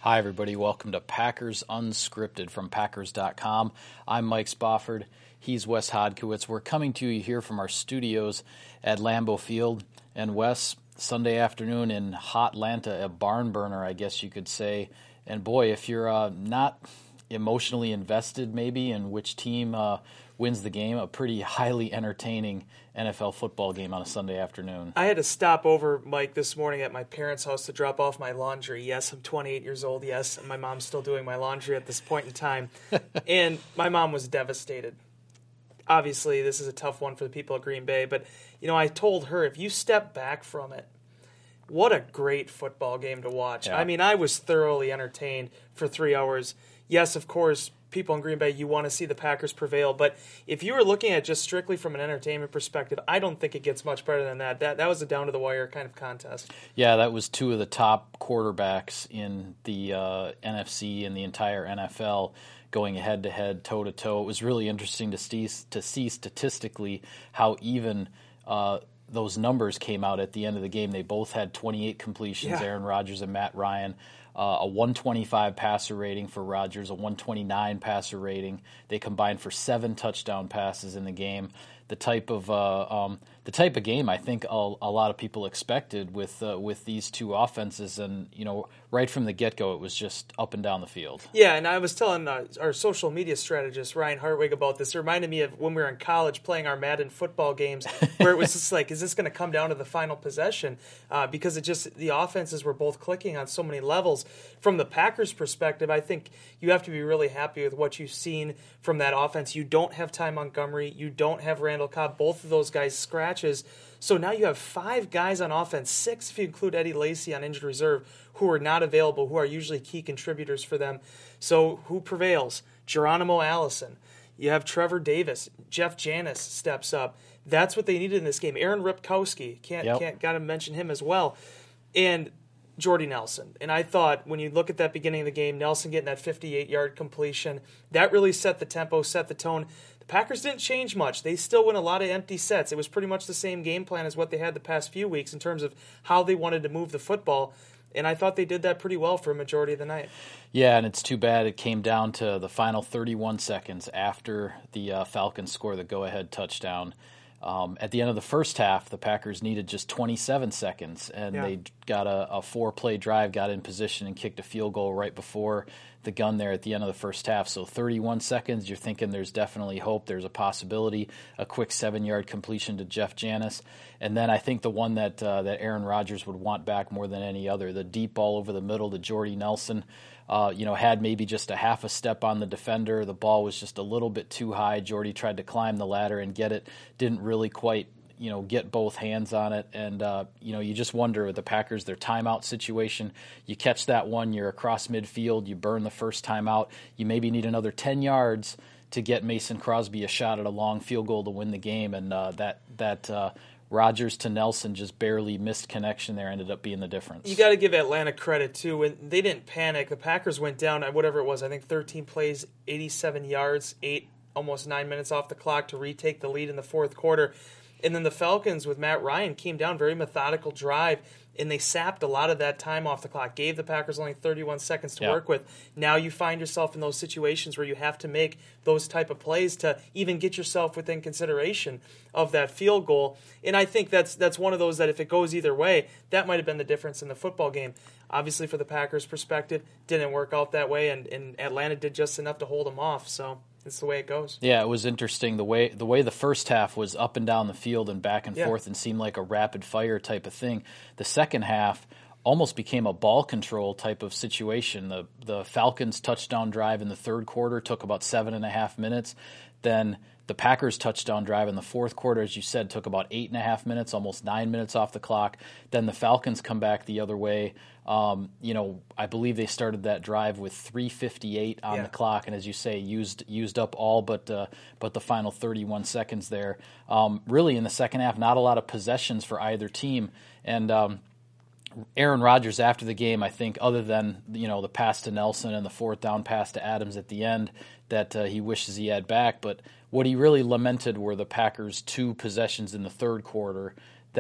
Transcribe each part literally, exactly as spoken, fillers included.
Hi, everybody. Welcome to Packers Unscripted from Packers dot com. I'm Mike Spofford. He's Wes Hodkiewicz. We're coming to you here from our studios at Lambeau Field. And Wes, Sunday afternoon in hot Atlanta, a barn burner, I guess you could say. And boy, if you're uh, not emotionally invested maybe in which team uh, wins the game, a pretty highly entertaining N F L football game on a Sunday afternoon. I had to stop over, Mike, this morning at my parents' house to drop off my laundry. Yes, I'm twenty-eight years old. Yes, my mom's still doing my laundry at this point in time. And my mom was devastated. Obviously, this is a tough one for the people of Green Bay. But, you know, I told her, if you step back from it, what a great football game to watch. Yeah. I mean, I was thoroughly entertained for three hours. Yes, of course, people in Green Bay, you want to see the Packers prevail. But if you were looking at just strictly from an entertainment perspective, I don't think it gets much better than that. That that was a down-to-the-wire kind of contest. Yeah, that was two of the top quarterbacks in the uh, N F C and the entire N F L going head-to-head, toe-to-toe. It was really interesting to see, to see statistically how even uh, those numbers came out at the end of the game. They both had twenty-eight completions, Yeah. Aaron Rodgers and Matt Ryan. Uh, a one twenty-five passer rating for Rodgers, a one twenty-nine passer rating. They combined for seven touchdown passes in the game. The type of uh, um, the type of game I think a, a lot of people expected with uh, with these two offenses, and you know, right from the get go, it was just up and down the field. Yeah, and I was telling uh, our social media strategist, Ryan Hartwig, about this. It reminded me of when we were in college playing our Madden football games, where it was just like, is this going to come down to the final possession? Uh, because it just, the offenses were both clicking on so many levels. From the Packers' perspective, I think you have to be really happy with what you've seen from that offense. You don't have Ty Montgomery. You don't have Randall Cobb. Both of those guys scratches. So now you have five guys on offense, six if you include Eddie Lacy on injured reserve, who are not available, who are usually key contributors for them. So who prevails? Geronimo Allison. You have Trevor Davis. Jeff Janis steps up. That's what they needed in this game. Aaron Ripkowski. Can't, Yep. can't, got to mention him as well. And Jordy Nelson. And I thought when you look at that beginning of the game, Nelson getting that fifty-eight-yard completion, that really set the tempo, set the tone. The Packers didn't change much. They still win a lot of empty sets. It was pretty much the same game plan as what they had the past few weeks in terms of how they wanted to move the football. And I thought they did that pretty well for a majority of the night. Yeah, and it's too bad it came down to the final thirty-one seconds after the uh, Falcons score the go-ahead touchdown. Um, at the end of the first half, the Packers needed just twenty-seven seconds, and Yeah. they got a, a four-play drive, got in position, and kicked a field goal right before the gun there at the end of the first half. So thirty-one seconds, you're thinking there's definitely hope, there's a possibility, a quick seven-yard completion to Jeff Janis. And then I think the one that uh, that Aaron Rodgers would want back more than any other, the deep ball over the middle to Jordy Nelson. Uh, you know, had maybe just a half a step on the defender. The ball was just a little bit too high. Jordy tried to climb the ladder and get it. Didn't really quite, you know, get both hands on it. And, uh, you know, you just wonder with the Packers, their timeout situation. You catch that one, you're across midfield, you burn the first timeout. You maybe need another ten yards to get Mason Crosby a shot at a long field goal to win the game. And uh, that, that uh, Rodgers to Nelson just barely missed connection there ended up being the difference. You got to give Atlanta credit, too. When they didn't panic, the Packers went down at whatever it was, I think thirteen plays, eighty-seven yards, eight, almost nine minutes off the clock to retake the lead in the fourth quarter. And then the Falcons with Matt Ryan came down, very methodical drive, and they sapped a lot of that time off the clock, gave the Packers only thirty-one seconds to Yeah. work with. Now you find yourself in those situations where you have to make those type of plays to even get yourself within consideration of that field goal. And I think that's that's one of those that if it goes either way, that might have been the difference in the football game. Obviously, for the Packers' perspective, didn't work out that way, and, and Atlanta did just enough to hold them off. So it's the way it goes. Yeah, it was interesting the way the way the first half was up and down the field and back and Yeah. forth and seemed like a rapid fire type of thing. The second half almost became a ball control type of situation. The the Falcons touchdown drive in the third quarter took about seven and a half minutes. Then the Packers touchdown drive in the fourth quarter, as you said, took about eight and a half minutes, almost nine minutes off the clock. Then the Falcons come back the other way. Um, you know, I believe they started that drive with three fifty-eight on Yeah. the clock, and as you say, used used up all but uh, but the final thirty-one seconds there. Um, really, in the second half, not a lot of possessions for either team, and um, Aaron Rodgers after the game, I think, other than you know the pass to Nelson and the fourth down pass to Adams at the end, that uh, he wishes he had back. But what he really lamented were the Packers' two possessions in the third quarter that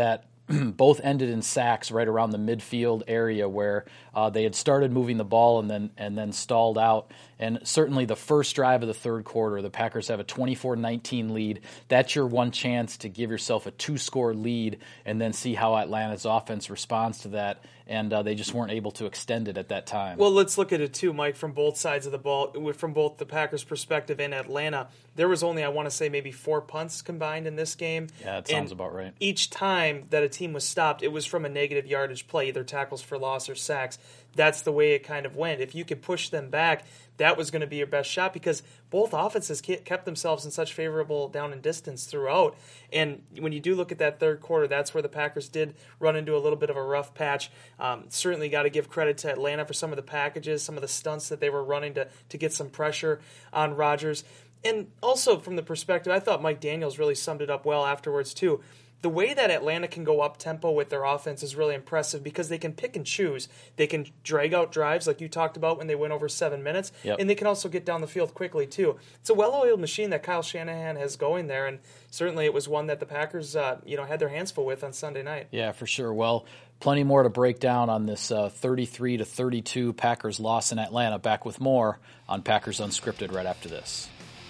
both ended in sacks right around the midfield area where uh, they had started moving the ball and then and then stalled out. And certainly the first drive of the third quarter, the Packers have a twenty-four nineteen lead. That's your one chance to give yourself a two-score lead and then see how Atlanta's offense responds to that. And uh, they just weren't able to extend it at that time. Well, let's look at it too, Mike, from both sides of the ball, from both the Packers' perspective and Atlanta. There was only, I want to say, maybe four punts combined in this game. Yeah, that sounds and about right. Each time that a team was stopped, it was from a negative yardage play, either tackles for loss or sacks. That's the way it kind of went. If you could push them back, that was going to be your best shot because both offenses kept themselves in such favorable down and distance throughout. And when you do look at that third quarter, that's where the Packers did run into a little bit of a rough patch. Um, certainly got to give credit to Atlanta for some of the packages, some of the stunts that they were running to, to get some pressure on Rodgers. And also from the perspective, I thought Mike Daniels really summed it up well afterwards too. The way that Atlanta can go up-tempo with their offense is really impressive because they can pick and choose. They can drag out drives like you talked about when they went over seven minutes, yep. and they can also get down the field quickly too. It's a well-oiled machine that Kyle Shanahan has going there, and certainly it was one that the Packers uh, you know, had their hands full with on Sunday night. Yeah, for sure. Well, plenty more to break down on this uh, thirty-three to thirty-two Packers loss in Atlanta. Back with more on Packers Unscripted right after this.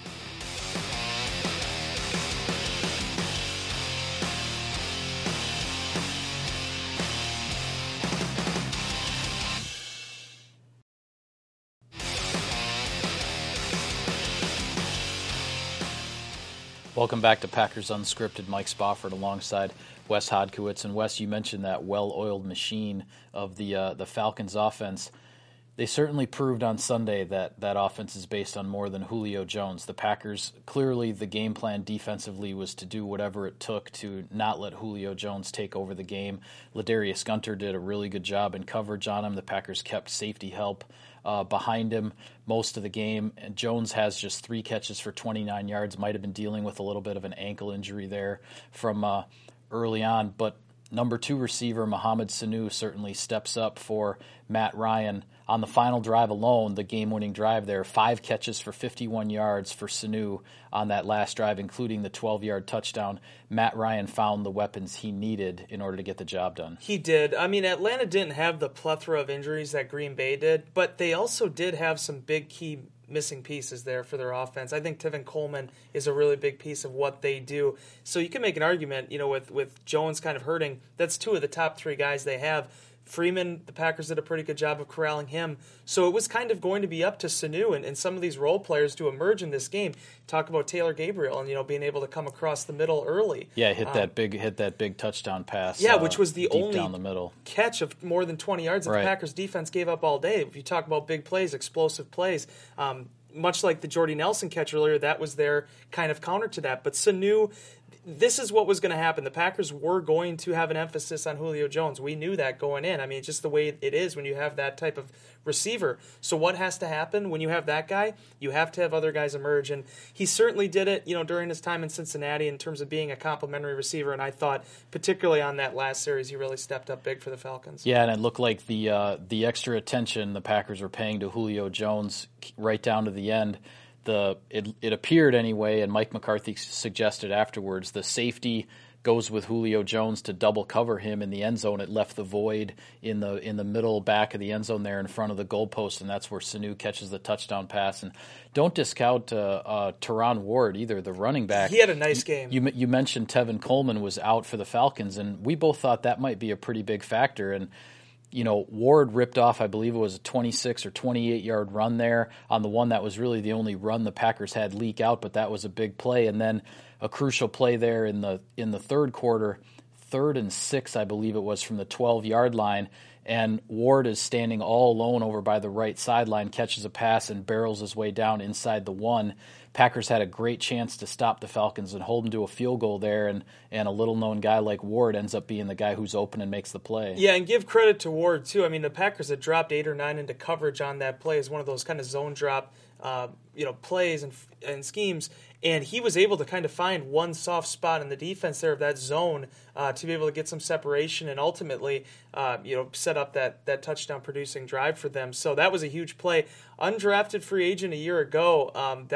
Welcome back to Packers Unscripted. Mike Spofford alongside Wes Hodkiewicz. And Wes, you mentioned that well-oiled machine of the uh, the Falcons offense. They certainly proved on Sunday that that offense is based on more than Julio Jones. The Packers, clearly the game plan defensively was to do whatever it took to not let Julio Jones take over the game. Ladarius Gunter did a really good job in coverage on him. The Packers kept safety help Uh, behind him most of the game. And Jones has just three catches for twenty-nine yards, might have been dealing with a little bit of an ankle injury there from uh, early on. But number two receiver, Mohamed Sanu, certainly steps up for Matt Ryan. On the final drive alone, the game-winning drive there, five catches for fifty-one yards for Sanu on that last drive, including the twelve-yard touchdown. Matt Ryan found the weapons he needed in order to get the job done. He did. I mean, Atlanta didn't have the plethora of injuries that Green Bay did, but they also did have some big key missing pieces there for their offense. I think Tevin Coleman is a really big piece of what they do. So you can make an argument, you know, with, with Jones kind of hurting, that's two of the top three guys they have. Freeman, the Packers did a pretty good job of corralling him. So it was kind of going to be up to Sanu and, and some of these role players to emerge in this game. Talk about Taylor Gabriel and, you know, being able to come across the middle early. Yeah, hit that um, big hit that big touchdown pass. Yeah, uh, which was the deep only down the middle. catch of more than twenty yards that right. the Packers defense gave up all day. If you talk about big plays, explosive plays, um, much like the Jordy Nelson catch earlier, that was their kind of counter to that. But Sanu, this is what was going to happen. The Packers were going to have an emphasis on Julio Jones. We knew that going in. I mean, it's just the way it is when you have that type of receiver. So what has to happen when you have that guy? You have to have other guys emerge. And he certainly did it, you know, during his time in Cincinnati in terms of being a complimentary receiver. And I thought, particularly on that last series, he really stepped up big for the Falcons. Yeah, and it looked like the uh, the extra attention the Packers were paying to Julio Jones right down to the end. The it, it appeared anyway, and Mike McCarthy suggested afterwards, the safety goes with Julio Jones to double cover him in the end zone. It left the void in the in the middle back of the end zone there in front of the goalpost, and that's where Sanu catches the touchdown pass. And don't discount uh, uh, Teron Ward either, the running back. He had a nice game. You, you mentioned Tevin Coleman was out for the Falcons, and we both thought that might be a pretty big factor. And you know, Ward ripped off, I believe it was a twenty-six or twenty-eight yard run there on the one that was really the only run the Packers had leak out, but that was a big play. And then a crucial play there in the in the third quarter, third and six, I believe it was, from the twelve yard line. And Ward is standing all alone over by the right sideline, catches a pass and barrels his way down inside the one. Packers had a great chance to stop the Falcons and hold them to a field goal there, and, and a little-known guy like Ward ends up being the guy who's open and makes the play. Yeah, and give credit to Ward, too. I mean, the Packers had dropped eight or nine into coverage on that play as one of those kind of zone drop uh, you know, plays and, and schemes, and he was able to kind of find one soft spot in the defense there of that zone uh, to be able to get some separation and ultimately, uh, you know, set up that that touchdown producing drive for them. So that was a huge play. Undrafted free agent a year ago. Um, that's what you need.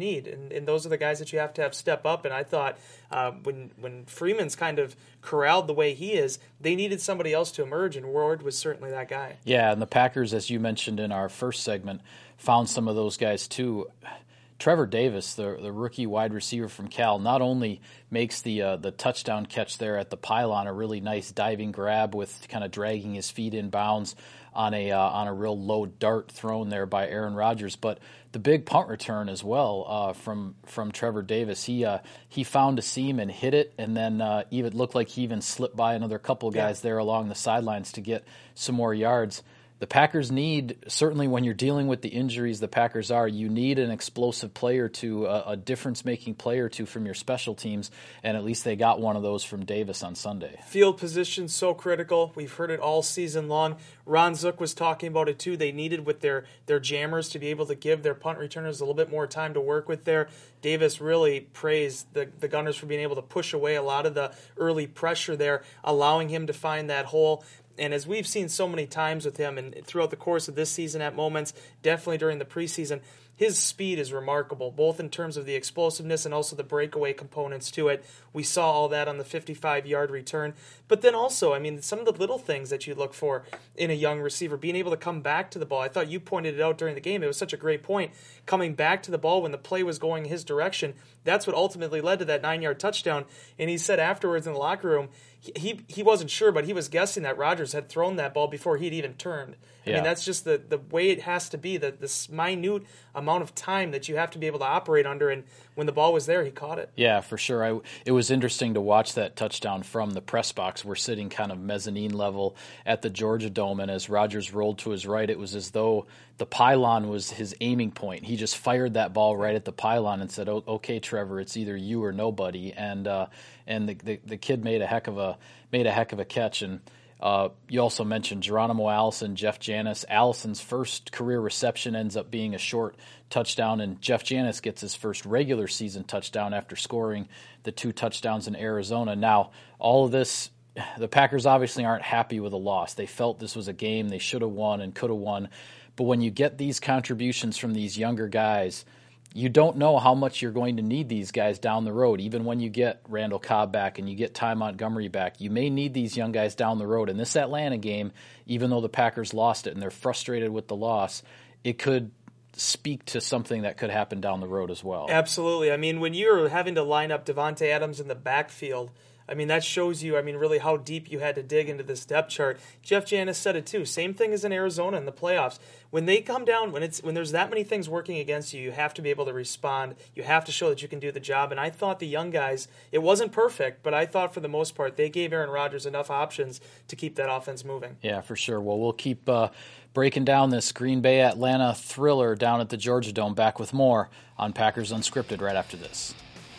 need, and, and those are the guys that you have to have step up. And I thought uh, when when Freeman's kind of corralled the way he is, they needed somebody else to emerge, and Ward was certainly that guy. Yeah, and the Packers, as you mentioned in our first segment, found some of those guys too. Trevor Davis, the the rookie wide receiver from Cal, not only makes the uh, the touchdown catch there at the pylon, a really nice diving grab with kind of dragging his feet in bounds on a uh, on a real low dart thrown there by Aaron Rodgers, but the big punt return as well uh, from from Trevor Davis. He uh, he found a seam and hit it, and then uh, even looked like he even slipped by another couple guys yeah. there along the sidelines to get some more yards. The Packers need, certainly when you're dealing with the injuries the Packers are, you need an explosive player to, a, a difference-making player to from your special teams, and at least they got one of those from Davis on Sunday. Field position, so critical. We've heard it all season long. Ron Zook was talking about it too. They needed with their, their jammers to be able to give their punt returners a little bit more time to work with there. Davis really praised the, the Gunners for being able to push away a lot of the early pressure there, allowing him to find that hole. And as we've seen so many times with him and throughout the course of this season at moments, definitely during the preseason, his speed is remarkable, both in terms of the explosiveness and also the breakaway components to it. We saw all that on the fifty-five-yard return. But then also, I mean, some of the little things that you look for in a young receiver, being able to come back to the ball. I thought you pointed it out during the game. It was such a great point. Coming back to the ball when the play was going his direction, that's what ultimately led to that nine-yard touchdown. And he said afterwards in the locker room, he he wasn't sure, but he was guessing that Rodgers had thrown that ball before he'd even turned. I yeah. mean, that's just the, the way it has to be, the, this minute amount of time that you have to be able to operate under, and when the ball was there, he caught it. Yeah, for sure. I, it was interesting to watch that touchdown from the press box. We're sitting kind of mezzanine level at the Georgia Dome, and as Rodgers rolled to his right, it was as though the pylon was his aiming point. He just fired that ball right at the pylon and said, okay, Trevor, it's either you or nobody. And uh, and the, the the kid made a heck of a made a heck of a catch. And Uh, you also mentioned Geronimo Allison, Jeff Janis. Allison's first career reception ends up being a short touchdown, and Jeff Janis gets his first regular season touchdown after scoring the two touchdowns in Arizona. Now, all of this, the Packers obviously aren't happy with a loss. They felt this was a game they should have won and could have won. But when you get these contributions from these younger guys, you don't know how much you're going to need these guys down the road. Even when you get Randall Cobb back and you get Ty Montgomery back, you may need these young guys down the road. And this Atlanta game, even though the Packers lost it and they're frustrated with the loss, it could speak to something that could happen down the road as well. Absolutely. I mean, when you're having to line up Devontae Adams in the backfield, I mean, that shows you, I mean, really how deep you had to dig into this depth chart. Jeff Janis said it too. Same thing as in Arizona in the playoffs. When they come down, when it's when there's that many things working against you, you have to be able to respond. You have to show that you can do the job. And I thought the young guys, it wasn't perfect, but I thought for the most part they gave Aaron Rodgers enough options to keep that offense moving. Yeah, for sure. Well, we'll keep uh, breaking down this Green Bay-Atlanta thriller down at the Georgia Dome. Back with more on Packers Unscripted right after this.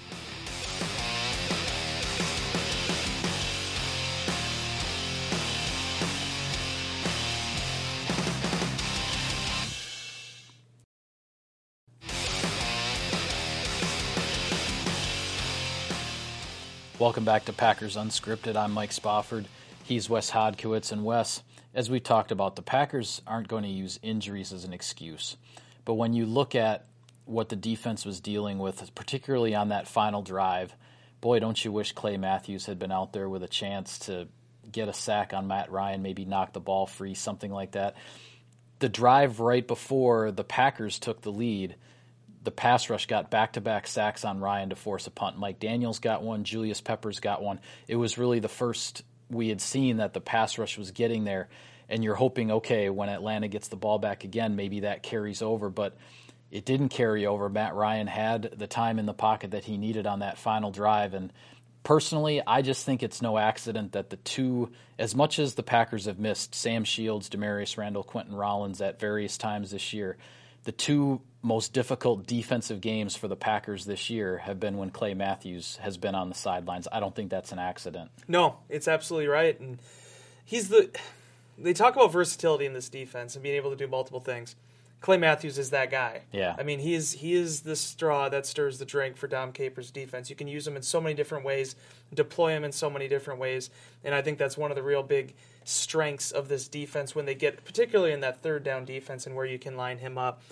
Welcome back to Packers Unscripted. I'm Mike Spofford. He's Wes Hodkiewicz. And Wes, as we talked about, the Packers aren't going to use injuries as an excuse. But when you look at what the defense was dealing with, particularly on that final drive, boy, don't you wish Clay Matthews had been out there with a chance to get a sack on Matt Ryan, maybe knock the ball free, something like that. The drive right before the Packers took the lead, the pass rush got back-to-back sacks on Ryan to force a punt. Mike Daniels got one. Julius Peppers got one. It was really the first we had seen that the pass rush was getting there, and you're hoping, okay, when Atlanta gets the ball back again, maybe that carries over, but it didn't carry over. Matt Ryan had the time in the pocket that he needed on that final drive, and personally, I just think it's no accident that the two, as much as the Packers have missed Sam Shields, Demarius Randall, Quentin Rollins at various times this year, the two most difficult defensive games for the Packers this year have been when Clay Matthews has been on the sidelines. I don't think that's an accident. No, it's absolutely right. And he's the they talk about versatility in this defense and being able to do multiple things. Clay Matthews is that guy. Yeah. I mean, he is he is the straw that stirs the drink for Dom Capers' defense. You can use him in so many different ways, deploy him in so many different ways, and I think that's one of the real big strengths of this defense when they get, particularly in that third down defense and where you can line him up.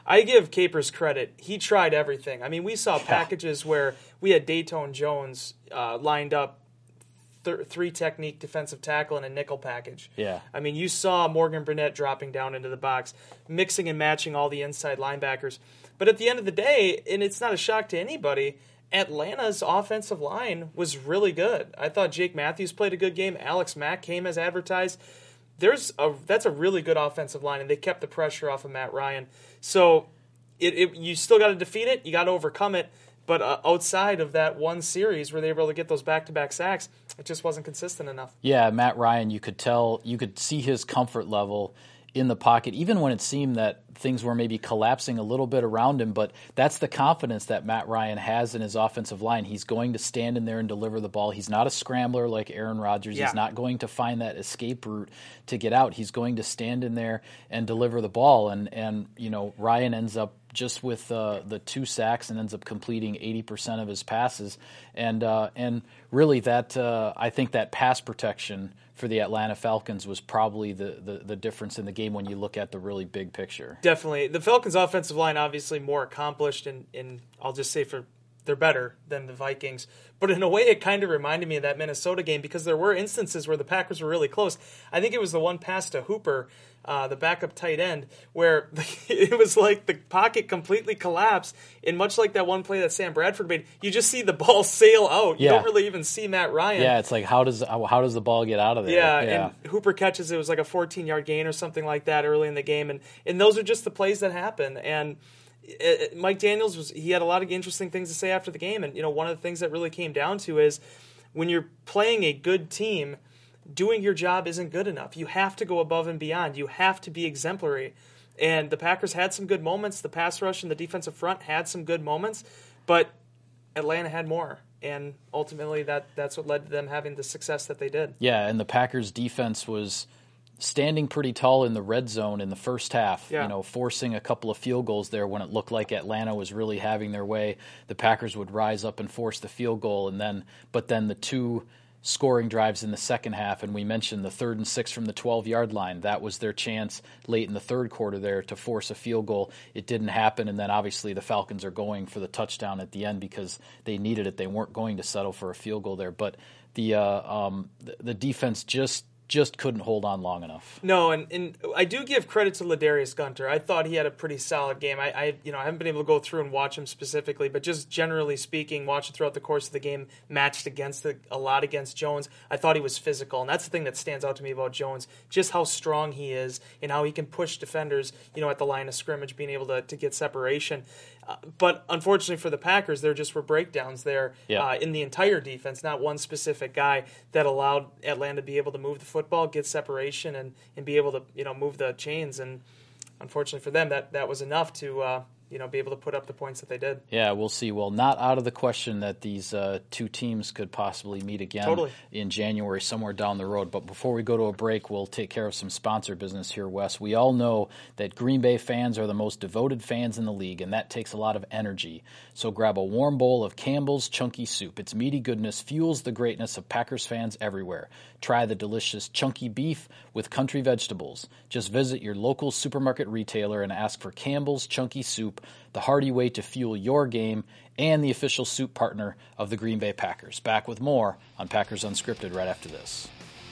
I give Capers credit. He tried everything. I mean, we saw packages where we had Dayton Jones uh, lined up th- three technique defensive tackle in a nickel package. Yeah. I mean, you saw Morgan Burnett dropping down into the box, mixing and matching all the inside linebackers. But at the end of the day, and it's not a shock to anybody, Atlanta's offensive line was really good. I thought Jake Matthews played a good game. Alex Mack came as advertised. There's a that's a really good offensive line, and they kept the pressure off of Matt Ryan. So it, it you still got to defeat it. You got to overcome it. But uh, outside of that one series where they were able to get those back-to-back sacks, it just wasn't consistent enough. Yeah, Matt Ryan, you could tell, you could see his comfort level in the pocket, even when it seemed that things were maybe collapsing a little bit around him. But that's the confidence that Matt Ryan has in his offensive line. He's going to stand in there and deliver the ball. He's not a scrambler like Aaron Rodgers. Yeah. He's not going to find that escape route to get out. He's going to stand in there and deliver the ball. And, and you know, Ryan ends up just with uh, the two sacks and ends up completing eighty percent of his passes. And, uh, and really that uh, I think that pass protection for the Atlanta Falcons was probably the, the, the difference in the game when you look at the really big picture. Definitely. The Falcons' offensive line obviously more accomplished, and, and I'll just say for they're better than the Vikings. But in a way, it kind of reminded me of that Minnesota game because there were instances where the Packers were really close. I think it was the one pass to Hooper, uh, the backup tight end, where it was like the pocket completely collapsed. And much like that one play that Sam Bradford made, you just see the ball sail out. You Yeah. don't really even see Matt Ryan. Yeah, it's like how does how does the ball get out of there? Yeah, and Hooper catches it was like a fourteen-yard gain or something like that early in the game, and and those are just the plays that happen. And it, it, Mike Daniels was he had a lot of interesting things to say after the game, and you know one of the things that really came down to is when you're playing a good team, doing your job isn't good enough. You have to go above and beyond. You have to be exemplary. And the Packers had some good moments. The pass rush and the defensive front had some good moments, but Atlanta had more. And ultimately, that, that's what led to them having the success that they did. Yeah, and the Packers' defense was standing pretty tall in the red zone in the first half, Yeah. you know, forcing a couple of field goals there when it looked like Atlanta was really having their way. The Packers would rise up and force the field goal, and then, but then the two scoring drives in the second half, and we mentioned the third and six from the twelve-yard line. That was their chance late in the third quarter there to force a field goal. It didn't happen, and then obviously the Falcons are going for the touchdown at the end because they needed it. They weren't going to settle for a field goal there, but the uh, um, the, the defense just just couldn't hold on long enough. No, and, and I do give credit to Ladarius Gunter. I thought he had a pretty solid game. I, I you know I haven't been able to go through and watch him specifically, but just generally speaking, watching throughout the course of the game, matched against the, a lot against Jones. I thought he was physical, and that's the thing that stands out to me about Jones, just how strong he is and how he can push defenders, you know, at the line of scrimmage, being able to, to get separation. Uh, but unfortunately for the Packers, there just were breakdowns there Yeah. uh, in the entire defense, not one specific guy that allowed Atlanta to be able to move the football, get separation, and, and be able to you know move the chains. And unfortunately for them, that, that was enough to uh, you know be able to put up the points that they did. Yeah, we'll see. Well, not out of the question that these uh, two teams could possibly meet again Totally. in January somewhere down the road. But before we go to a break, we'll take care of some sponsor business here, Wes. We all know that Green Bay fans are the most devoted fans in the league, and that takes a lot of energy. So grab a warm bowl of Campbell's Chunky Soup. Its meaty goodness fuels the greatness of Packers fans everywhere. Try the delicious chunky beef with country vegetables. Just visit your local supermarket retailer and ask for Campbell's Chunky Soup, the hearty way to fuel your game and the official soup partner of the Green Bay Packers. Back with more on Packers Unscripted right after this.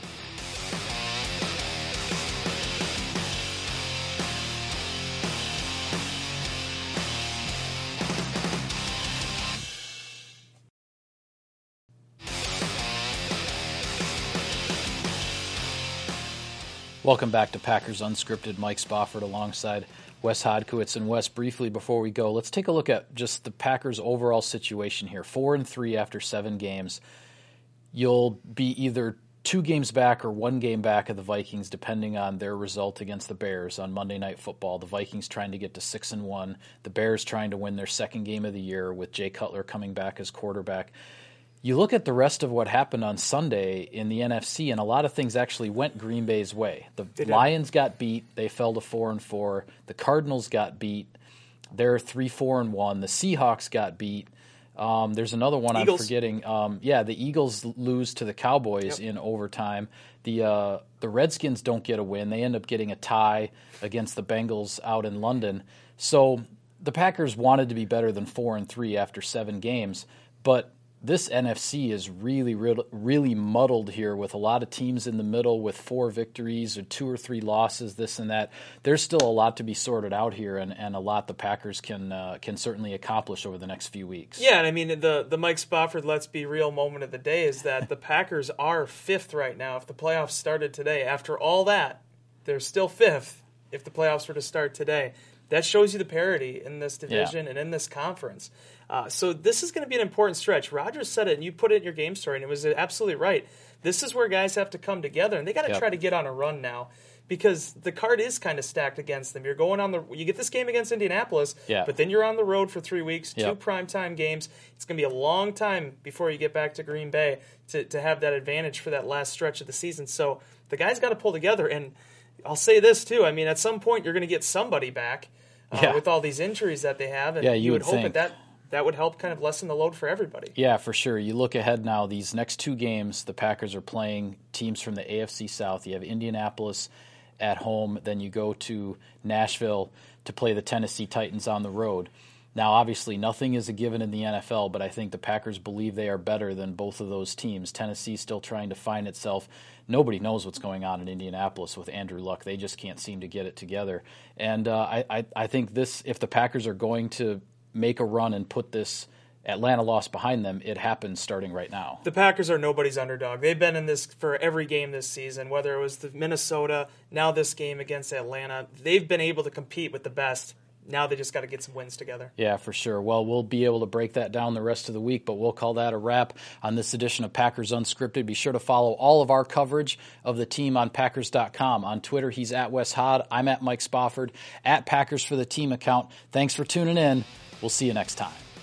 Welcome back to Packers Unscripted. Mike Spofford alongside Wes Hodkiewicz. And Wes, briefly before we go, let's take a look at just the Packers' overall situation here. Four and three after seven games. You'll be either two games back or one game back of the Vikings, depending on their result against the Bears on Monday Night Football. The Vikings trying to get to six and one. The Bears trying to win their second game of the year with Jay Cutler coming back as quarterback. You look at the rest of what happened on Sunday in the N F C, and a lot of things actually went Green Bay's way. The They did. Lions got beat; they fell to four and four. The Cardinals got beat; they're three, four and one. The Seahawks got beat; Um, there's another one Eagles. I'm forgetting. Um, yeah, the Eagles lose to the Cowboys Yep. in overtime. The uh, the Redskins don't get a win. They end up getting a tie against the Bengals out in London. So the Packers wanted to be better than four and three after seven games, but this N F C is really, really, really muddled here with a lot of teams in the middle with four victories or two or three losses, this and that. There's still a lot to be sorted out here, and, and a lot the Packers can uh, can certainly accomplish over the next few weeks. Yeah, and I mean, the, the Mike Spofford let's be real moment of the day is that the Packers are fifth right now. If the playoffs started today, after all that, they're still fifth if the playoffs were to start today. That shows you the parity in this division Yeah. and in this conference. Uh, so this is going to be an important stretch. Rodgers said it, and you put it in your game story, and it was absolutely right. This is where guys have to come together, and they got to Yep. try to get on a run now because the card is kind of stacked against them. You're going on the you get this game against Indianapolis, Yeah. but then you're on the road for three weeks, two Yep. primetime games. It's going to be a long time before you get back to Green Bay to, to have that advantage for that last stretch of the season. So the guys got to pull together, and I'll say this too. I mean, at some point you're going to get somebody back uh, Yeah. with all these injuries that they have, and Yeah, you would, would hope think. that, that that would help kind of lessen the load for everybody. Yeah, for sure. You look ahead now, these next two games, the Packers are playing teams from the A F C South. You have Indianapolis at home, then you go to Nashville to play the Tennessee Titans on the road. Now, obviously, nothing is a given in the N F L, but I think the Packers believe they are better than both of those teams. Tennessee's still trying to find itself. Nobody knows what's going on in Indianapolis with Andrew Luck. They just can't seem to get it together. And uh, I, I, I think this, if the Packers are going to make a run and put this Atlanta loss behind them, it happens starting right now. The Packers are nobody's underdog. They've been in this for every game this season, whether it was the Minnesota, now this game against Atlanta. They've been able to compete with the best. Now they just got to get some wins together. Yeah, for sure. Well, we'll be able to break that down the rest of the week, but we'll call that a wrap on this edition of Packers Unscripted. Be sure to follow all of our coverage of the team on Packers dot com. On Twitter, he's at Wes Hod. I'm at Mike Spofford, at Packers for the Team account. Thanks for tuning in. We'll see you next time.